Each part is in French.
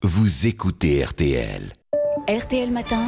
vous écoutez RTL. RTL Matin,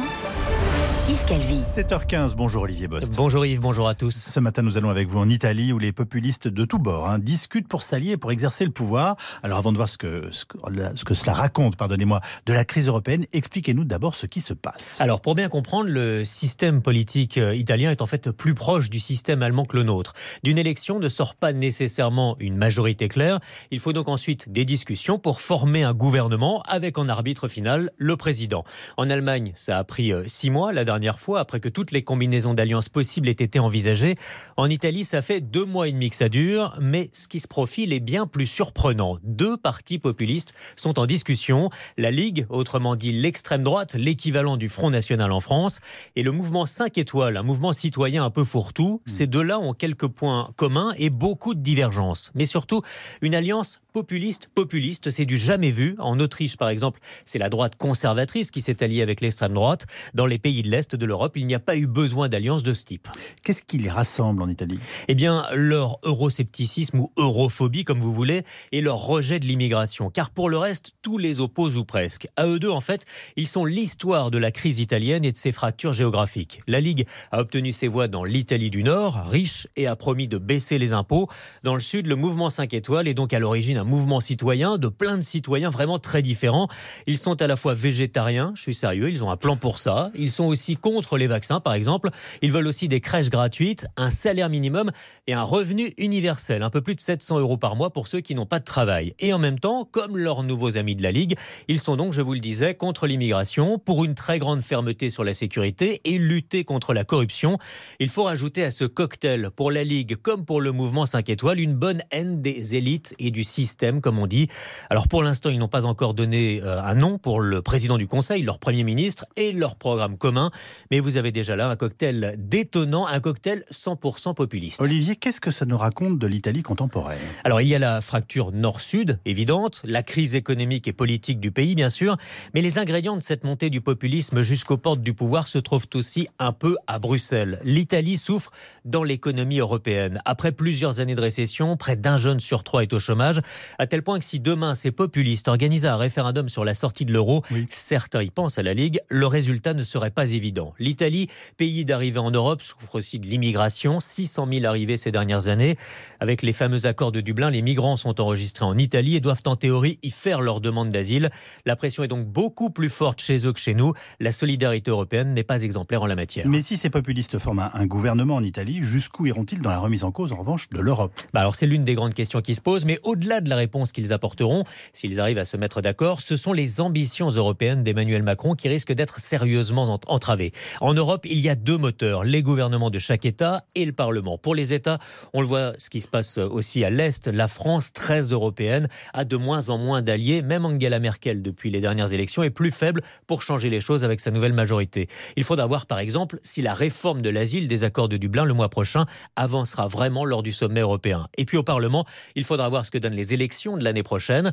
Yves Calvi. 7h15, bonjour Olivier Bost. Bonjour Yves, bonjour à tous. Ce matin, nous allons avec vous en Italie où les populistes de tous bords discutent pour s'allier et pour exercer le pouvoir. Alors avant de voir ce que cela raconte, de la crise européenne, expliquez-nous d'abord ce qui se passe. Alors pour bien comprendre, le système politique italien est en fait plus proche du système allemand que le nôtre. D'une élection ne sort pas nécessairement une majorité claire. Il faut donc ensuite des discussions pour former un gouvernement avec en arbitre final le président. En Allemagne, ça a pris 6 mois la dernière fois, après que toutes les combinaisons d'alliances possibles aient été envisagées. En Italie, ça fait 2 mois et demi que ça dure, mais ce qui se profile est bien plus surprenant. 2 partis populistes sont en discussion. La Ligue, autrement dit l'extrême droite, l'équivalent du Front National en France, et le mouvement 5 étoiles, un mouvement citoyen un peu fourre-tout. Ces deux-là ont quelques points communs et beaucoup de divergences. Mais surtout, une alliance populiste, c'est du jamais vu. En Autriche, par exemple, c'est la droite conservatrice qui s'est alliée avec l'extrême droite. Dans les pays de l'Est de l'Europe, il n'y a pas eu besoin d'alliance de ce type. Qu'est-ce qui les rassemble en Italie ? Eh bien, leur euroscepticisme ou europhobie, comme vous voulez, et leur rejet de l'immigration. Car pour le reste, tous les opposent ou presque. À eux deux, en fait, ils sont l'histoire de la crise italienne et de ses fractures géographiques. La Ligue a obtenu ses voix dans l'Italie du Nord, riche, et a promis de baisser les impôts. Dans le Sud, le mouvement 5 étoiles est donc à l'origine un mouvement citoyen de plein de citoyens vraiment très différents. Ils sont à la fois végétariens, je suis sérieux, ils ont un plan pour ça. Ils sont aussi contre les vaccins, par exemple. Ils veulent aussi des crèches gratuites, un salaire minimum et un revenu universel, un peu plus de 700 € par mois pour ceux qui n'ont pas de travail. Et en même temps, comme leurs nouveaux amis de la Ligue, ils sont donc, je vous le disais, contre l'immigration, pour une très grande fermeté sur la sécurité et lutter contre la corruption. Il faut rajouter à ce cocktail, pour la Ligue comme pour le mouvement 5 étoiles, une bonne haine des élites et du système, comme on dit. Alors pour l'instant, ils n'ont pas encore donné un nom pour le président du Conseil, leur Premier ministre et leur programme commun. Mais vous avez déjà là un cocktail détonnant, un cocktail 100% populiste. Olivier, qu'est-ce que ça nous raconte de l'Italie contemporaine ? Alors il y a la fracture nord-sud, évidente, la crise économique et politique du pays, bien sûr, mais les ingrédients de cette montée du populisme jusqu'aux portes du pouvoir se trouvent aussi un peu à Bruxelles. L'Italie souffre dans l'économie européenne. Après plusieurs années de récession, près d'un jeune sur 3 est au chômage, à tel point que si demain ces populistes organisaient un référendum sur la sortie de l'euro, certains y pensent à la Ligue, le résultat ne serait pas évident. L'Italie, pays d'arrivée en Europe, souffre aussi de l'immigration, 600 000 arrivées ces dernières années. Avec les fameux accords de Dublin, les migrants sont enregistrés en Italie et doivent en théorie y faire leur demande d'asile. La pression est donc beaucoup plus forte chez eux que chez nous. La solidarité européenne n'est pas exemplaire en la matière. Mais si ces populistes forment un gouvernement en Italie, jusqu'où iront-ils dans la remise en cause, en revanche, de l'Europe ? Alors c'est l'une des grandes questions qui se posent, mais au-delà de la réponse qu'ils apporteront, s'ils arrivent à se mettre d'accord, ce sont les ambitions européennes d'Emmanuel Macron qui risquent d'être sérieusement entravées. En Europe, il y a 2 moteurs, les gouvernements de chaque État et le Parlement. Pour les États, on le voit, ce qui se passe aussi à l'Est, la France, très européenne, a de moins en moins d'alliés. Même Angela Merkel, depuis les dernières élections, est plus faible pour changer les choses avec sa nouvelle majorité. Il faudra voir, par exemple, si la réforme de l'asile des accords de Dublin le mois prochain avancera vraiment lors du sommet européen. Et puis au Parlement, il faudra voir ce que donnent les élections de l'année prochaine.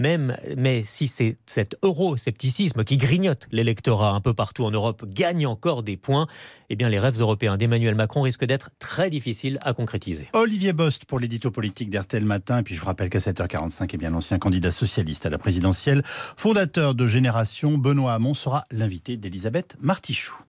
Mais si c'est cet euroscepticisme qui grignote l'électorat un peu partout en Europe gagne encore des points, eh bien les rêves européens d'Emmanuel Macron risquent d'être très difficiles à concrétiser. Olivier Bost pour l'édito politique d'RTL Matin. Et puis je vous rappelle qu'à 7h45, l'ancien candidat socialiste à la présidentielle, fondateur de Génération, Benoît Hamon, sera l'invité d'Elisabeth Martichoux.